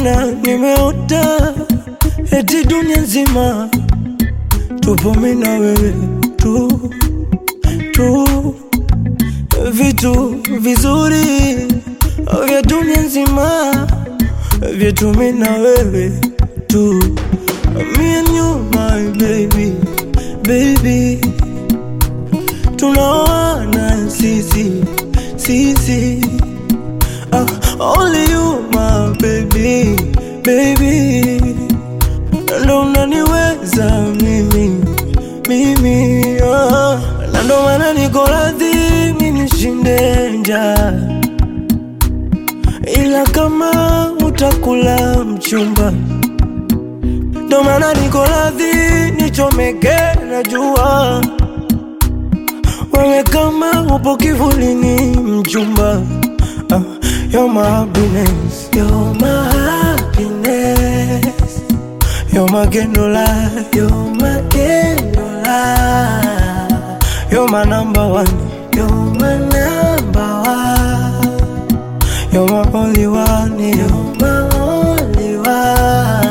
nimeota eti dunia nzima tupo mimi na wewe tu. Vitu vizuri vya dunia nzima vyetu mimi na wewe tu. Me and you my baby, tunaona sisi only you my baby, ndo unaniweza mimi na ndo maana niko radhi mimi nishinde njaa, ila kama utakula mchumba, ndo maana niko radhi nichomeke na jua, wewe kama upo kivulini mchumba. You're my happiness, you're my happiness, you're my candlelight, you're my candlelight, you're my number one, you're my number one, you're my only one, you're my only one.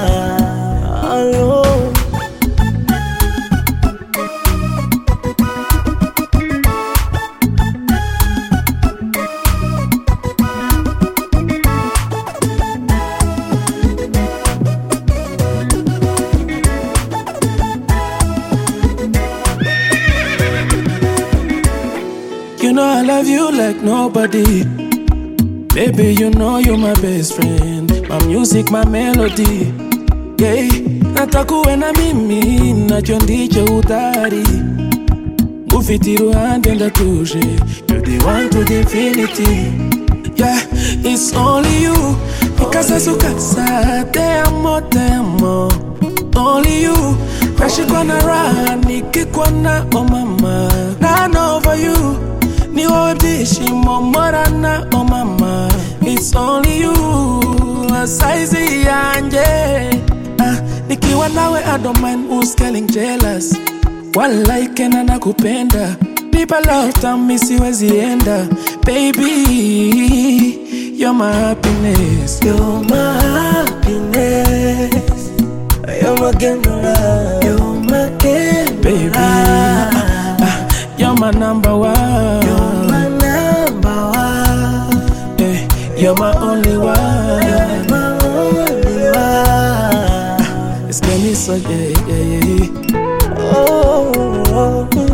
You know I love you like nobody. Baby, you know you're my best friend. My music, my melody. Yeah, natakuwe na mimi, nacho ndicho utari. Mufitiru handenda tuje. You're the one to the infinity. Yeah, it's only you. Mikasa sukasa, te amo. Only you. Nashikwa na raha, nikikwa na oh mama. None over you. Ni wabdishi momorana oh mama. It's only you. Saizi yanje. Nikiwa nawe I don't mind who's getting jealous. Walai na nakupenda. Nipa love time siwezi enda. Baby, you're my happiness. You're my happiness, you're my candlelight, you're my candlelight. Baby, you're my number one, you're my number one, you're my only one, you're my only one. It's getting so yeah. Oh.